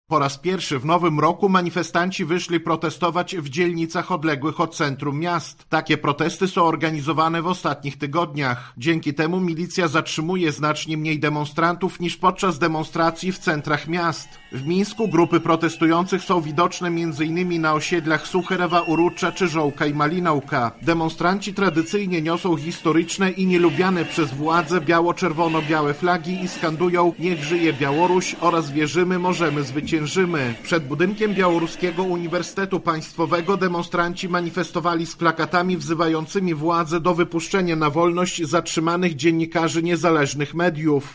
Po raz pierwszy w nowym roku manifestanci wyszli protestować w dzielnicach odległych od centrum miast. Takie protesty są organizowane w ostatnich tygodniach. Dzięki temu milicja zatrzymuje znacznie mniej demonstrantów niż podczas demonstracji w centrach miast. W Mińsku grupy protestujących są widoczne m.in. na osiedlach Sucherewa, Urucza, Czyżołka i Malinałka. Demonstranci tradycyjnie niosą historyczne i nielubiane przez władze biało-czerwono-białe flagi i skandują „Niech żyje Białoruś” oraz „Wierzymy, możemy zwyciężyć”. Przed budynkiem Białoruskiego Uniwersytetu Państwowego demonstranci manifestowali z plakatami wzywającymi władze do wypuszczenia na wolność zatrzymanych dziennikarzy niezależnych mediów.